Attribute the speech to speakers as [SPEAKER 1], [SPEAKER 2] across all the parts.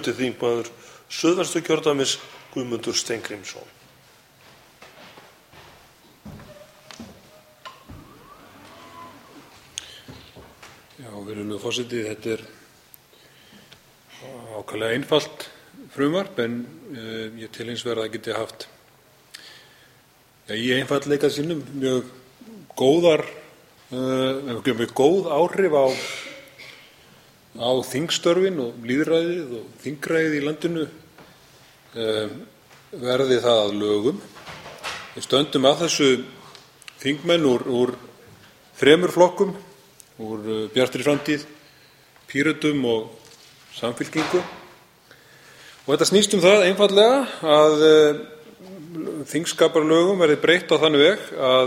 [SPEAKER 1] Þingmaður Suðvesturkjördæmis Guðmundur Steingrímsson.
[SPEAKER 2] Virðulegur forseti, þetta ákaflega einfalt frumvarp en ég tel hins vegar að það geti haft í einfaldleika sínum mjög góð áhrif á þingstörfin og lýðræðið og þingræðið í landinu verði það að lögum. Við stöndum að þessu þingmenn úr þremur flokkum, úr Bjartri framtíð, Pírötum og Samfylkingu. Og þetta snýst það einfaldlega að þingskapalögum verði breytt á þann veg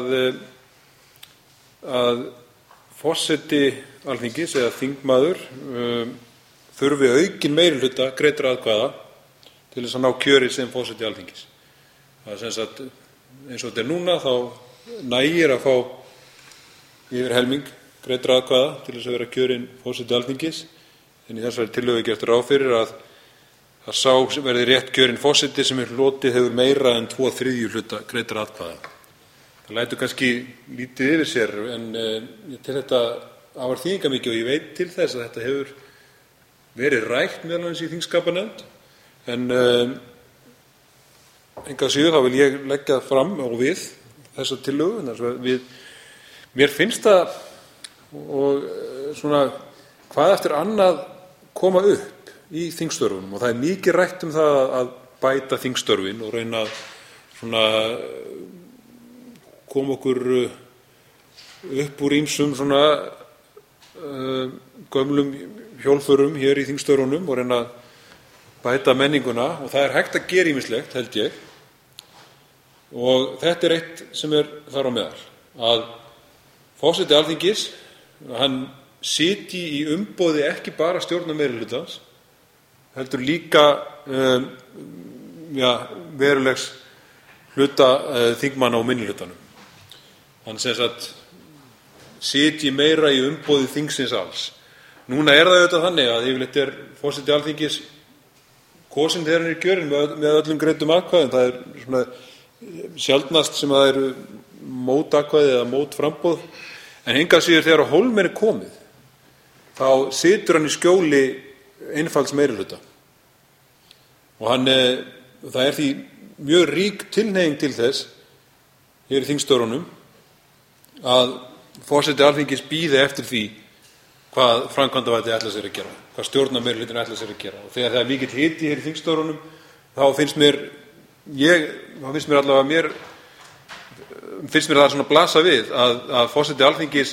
[SPEAKER 2] að forseti Alþingis eða þingmaður þurfi aukinn meirihluta greiddra atkvæða til þess að ná kjöri sem forseti Alþingis. Það sem sagt, eins og þetta núna, þá nægir að fá yfir helming greiddra atkvæða til þess að vera kjörinn forseti Alþingis, en í þessari tillögu er gert ráð fyrir að sá verði rétt kjörinn forseti sem hlotið hefur meira en 2/3 hluta greiddra atkvæða. Það lætur kannski lítið yfir sér, en ég tel þetta afar þýðingarmikið og ég veit til þess að þetta hefur verið rætt meðal annars í þingskapanefnd, en engu að síður þá vil ég leggja fram og við þessa tillögu. Mér finnst það og svona hvað eftir annað koma upp í þingstörfunum, og það er mikið rætt það að bæta þingstörfin og reyna að svona koma okkur upp úr ýmsum svona gömlum hjólförum hér í þingstörfunum og reyna að bæta menninguna, og það er hægt að gera ýmislegt, held ég. Og þetta er eitt sem er þar á meðal, að forseti Alþingis, hann sitji í umboði ekki bara stjórnarmeirihlutans, heldur líka verulegs hluta þingmanna og minnihlutanum. Hann sem sagt sitji meira í umboði þingsins alls. Núna er það auðvitað þannig að yfirleitt er forseti Alþingis kosinn þegar hann er kjörinn með öllum greiddum atkvæðum. Það er svona sjaldnast sem það eru mótatkvæði eða mótframboð, en engu að síður þegar á hólminn er komið, þá situr hann í skjóli einfalds meirihluta. Og það er því mjög rík tilhneiging til þess hér í þingstörfunum að forseti Alþingis bíði eftir því hvað framkvæmdarvaldið ætlar sér að gera, hvað stjórnarmeirihlutinn ætlar sér að gera. Og þegar það er mikill hiti hér í þingstörfunum, þá finnst mér það svona blasa við að forseti Alþingis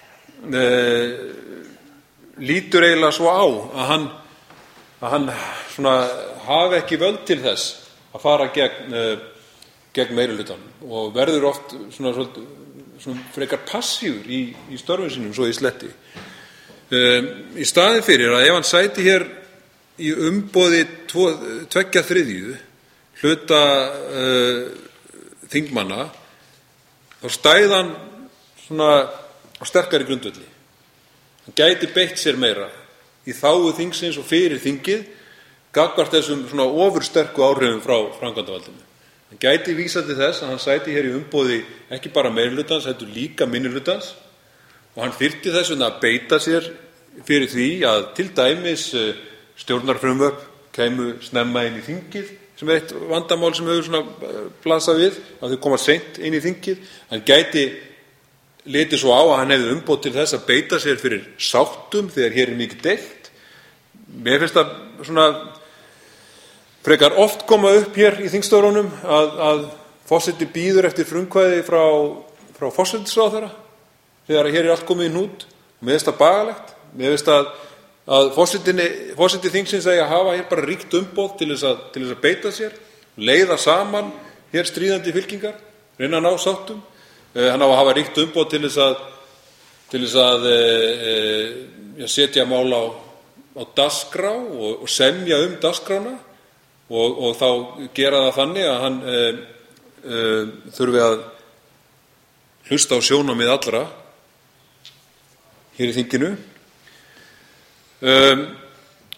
[SPEAKER 2] lítur eiginlega svo á að hann svona hafi ekki völd til þess að fara gegn meirihlutanum og verður oft svona frekar passífur í störfum sínum svo í sletti. Í staðinn fyrir að ef hann sæti hér í umboði 2/3 hluta þingmanna, þá stæði hann svona á sterkari grundvelli. Hann gæti beitt sér meira í þágu þingsins og fyrir þingið gagnvart þessum svona ofursterku áhrifum frá framkvæmdarvaldinu. Hann gæti vísað til þess að hann sæti hér í umboði ekki bara meirihlutans, heldur líka minnihlutans, og hann þyrfti þess vegna að beita sér fyrir því að til dæmis stjórnarfrumvörp kæmu snemma inn í þingið, sem er eitt vandamál sem hefur svona blasað við, að þau koma seint inn í þingið. Hann gæti litið svo á að hann hefði umboð til þess að beita sér fyrir sáttum þegar hér er mikið deilt. Mér finnst það svona frekar oft koma upp hér í þingstörfunum að forseti bíður eftir frumkvæði frá forsætisráðherra þegar hér er allt komið í hnút. Mér finnst það bagalegt. Mér finnst að forseti þingsins eigi að hafa hér bara ríkt umboð til þess að beita sér, leiða saman hér stríðandi fylkingar, reyna að ná sáttum. Hann á að hafa ríkt umboð til þess að setja mál á dagskrá og semja dagskrána og þá gera það þannig að hann þurfi að hlusta á sjónarmið allra hér í þinginu.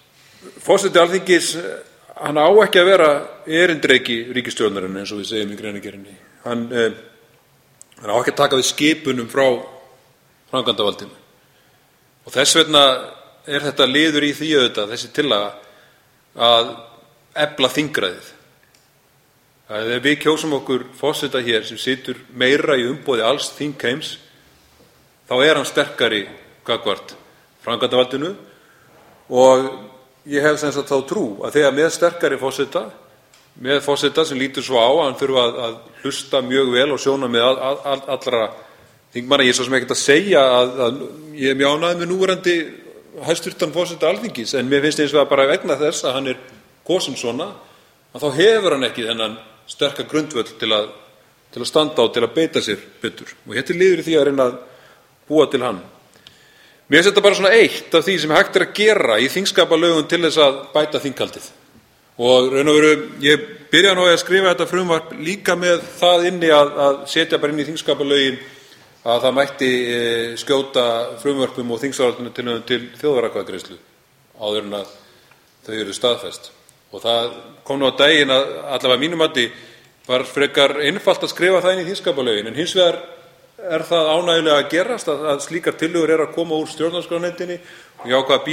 [SPEAKER 2] forseti Alþingis, hann á ekki að vera erindreki ríkisstjórnarinnar eins og við segjum í greinargerðinni. Hann á ekki að taka við skipunum frá framkvæmdarvaldinu. Og þess vegna þetta liður í því auðvitað, þessi tillaga, að efla þingræðið. Ef við kjósum okkur forseta hér sem situr meira í umboði alls þingheims, þá hann sterkari gagnvart framkvæmdarvaldinu og ég hef sem sagt þá trú að þegar með sterkari forseta, með forseta sem lítur svo á að hann þurfa að hlusta mjög vel og sjónarmið allra þingmanna. Ég er svo sem ekkert að segja að ég mjög ánægður með núverandi hæstvirtan forseta Alþingis, en mér finnst eins og bara vegna þess að hann kosinn svona, að þá hefur hann ekki þennan sterka grundvöll til að standa á, til að beita sér betur. Og þetta liður í því að reyna að búa til hann. Mér finnst þetta bara svona eitt af því sem hægt að gera í þingskapalögum til þess að bæta þinghaldið. Og raun og veru, ég byrjaði nú að skrifa þetta frumvarp líka með það inni að setja bara inn í þingskapalögin að það mætti skjóta frumvörpum og þingsályktunartillögum til þjóðaratkvæðagreiðslu áður en að þau eru staðfest. Og það kom nú á daginn að allavega að mínu mati var frekar einfalt að skrifa það inn í þingskapalögin, en hins vegar það ánægjulega að gerast að slíkar tillögur að koma úr stjórnarskrárnefndinni og ég ákvað að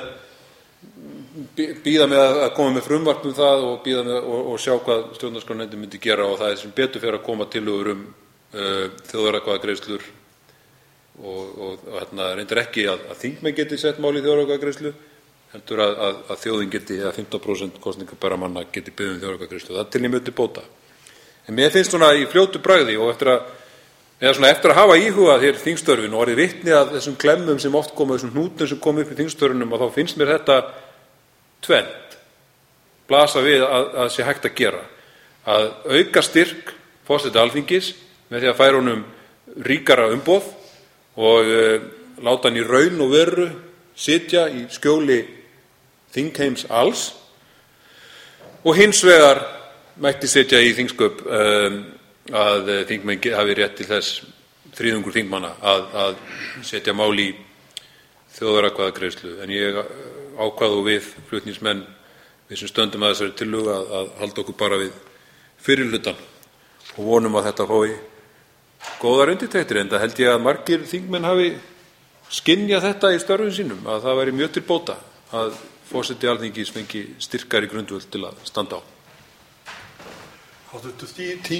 [SPEAKER 2] bíða með að koma með frumvarp um það og bíða með og sjá hvað stjórnarskrárnefndin myndi gera, og það sem betur fer að koma tillögur um þjóðaratkvæðagreiðslur og reyndar ekki að þingmenn geti sett mál í þjóðaratkvæðagreiðslu, heldur að þjóðin geti, eða 15% kosningabæra manna geti beðið þjóðaratkvæðagreiðslu. Það til ég mjög til bóta. En mér finnst svona í fljótu bragði og eftir að hafa íhugað hér þingstörfin og orðið vitni að þessum klemmum sem oft koma, þessum hnútum sem koma upp í þingstörfunum, og þá finnst mér þetta tvennt blasa við að sé hægt að gera. Að auka styrk forseta Alþingis með því að færa honum ríkara umboð og láta hann í raun og veru sitja í skjóli þingheims alls, og hins vegar mætti sitja í þingsköp að þingmenn hafi rétt til þess, þriðjungur þingmanna, að setja mál í þjóðaratkvæðagreiðslu. En ég ákvað og við flutningsmenn, við sem stöndum að þessari tillögu, að halda okkur bara við fyrri hlutann og vonum að þetta fái góðar undirtektir, en það held ég að margir þingmenn hafi skynjað þetta í störfum sínum, að það væri mjög til bóta að forseti Alþingis fengi styrkari grundvöll til að standa á.